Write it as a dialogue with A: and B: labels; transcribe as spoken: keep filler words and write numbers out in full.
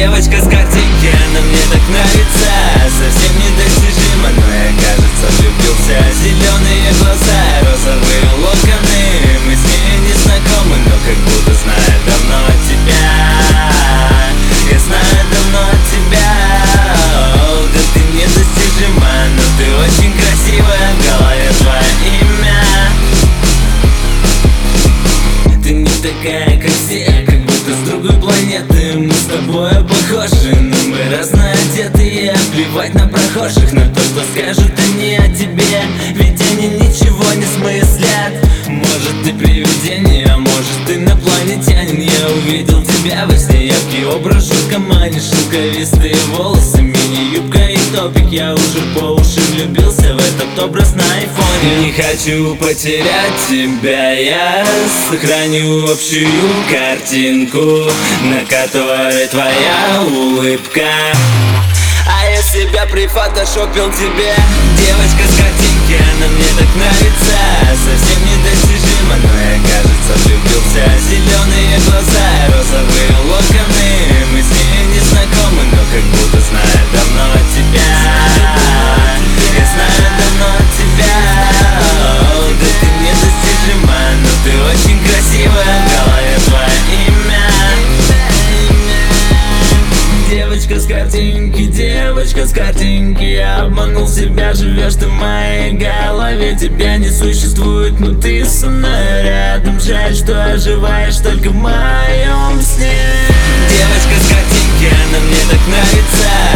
A: Девочка с картинки, она мне так нравится. Совсем недостижима, но я, кажется, влюбился. Зеленые глаза, розовые локоны. Мы с ней не знакомы, но как будто знаю давно от тебя. Я знаю давно от тебя. О, да ты недостижима, но ты очень красивая. В голове твое имя. Ты не такая, как все, как будто с другой планеты. Мы с тобой похожи, но мы разно одетые. Плевать на прохожих, на то, что скажут они о тебе. Ведь они ничего не смыслят. Может, ты привидение, а может, ты инопланетянин. Я увидел тебя во сне, яркий образ жутко манит. Шелковистые волосы, мини-юбка и топик. Я уже по уши влюбился в этот образ на айфоне. Не хочу потерять тебя, я сохраню общую картинку, на которой твоя улыбка. А я себя прифотошопил тебе. Девочка с картинки, она мне так нравится. Совсем недостижима, но я, кажется, влюбился. Зеленые глаза, розовые локоны. Мы с ней не знакомы, но как будто знаю давно от тебя. Я знаю давно от тебя. О, да ты недостижима, но ты очень красивая. В голове твое имя. Девочка с картинки, девочка с картинки. Я обманул себя, живешь ты в моей голове. Тебя не существует, но ты со мной рядом. Жаль, что оживаешь только в моем сне. Девочка с картинки, она мне так нравится.